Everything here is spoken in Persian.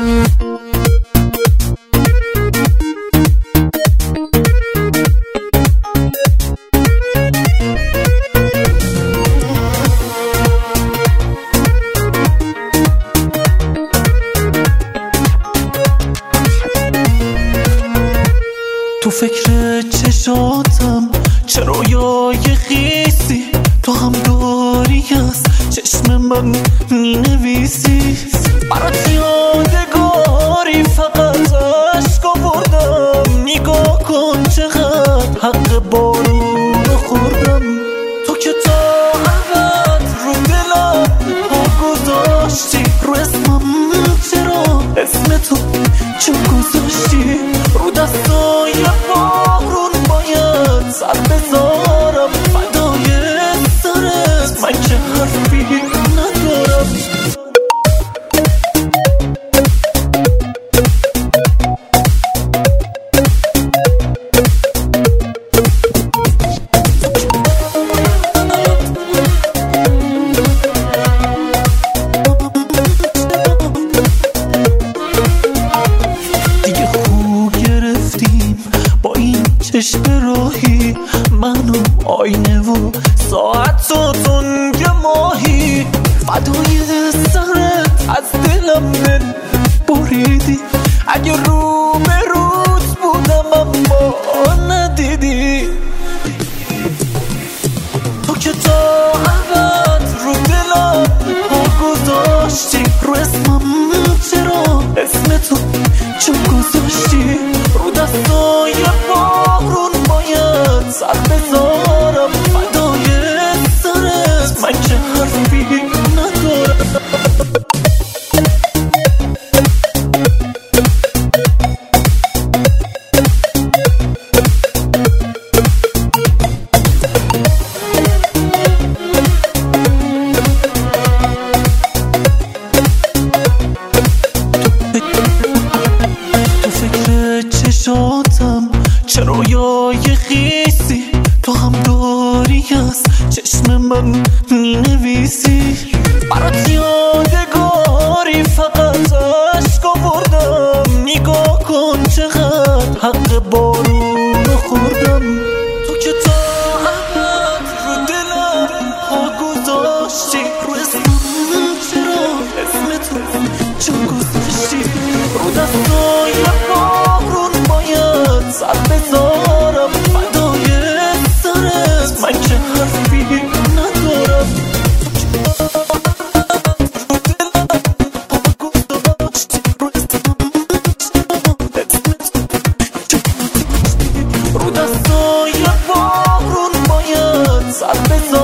تو فکر چشاتم چه رویای خیسی تو هم داری از چشم من مینویسی برات یادگاری فقط عشق آوردم نگاه کن چقدر حق بارون خوردم تو که تا ابد رو دلم پا گذاشتی رو اسمم چرا اسم تو چون گذاشتی رو دستای بارون باید سر بذارم فدای سرت من که حرفی ندارم دیگه خو گرفتیم با این چشم راهی منو آینه و ساعت و تنگ ماهی فدای سرت از دلم دل بریدی اگه رو به روز بودم اما ندیدی تو که تا ابد رو دلم پا گذاشتی رو اسمم چرا اسم تو چون گذاشتی رو دستای بارون باید سر بذارم فدای سرت من که حرفی ندارم چشاتم چه رویای خیسی تو هم داری از چشم من مینویسی برات یادگاری فقط عشق آوردم نگاه کن چقدر حق بارون خوردم تو که تا ابد رو دلم پا گذاشتی رو اسمم چرا اسم تو چون گذاشتی رو دستای بارون باید سر بذارم فدای سرت من که حرفی ندارم رو دستای بارون باید سر بذارم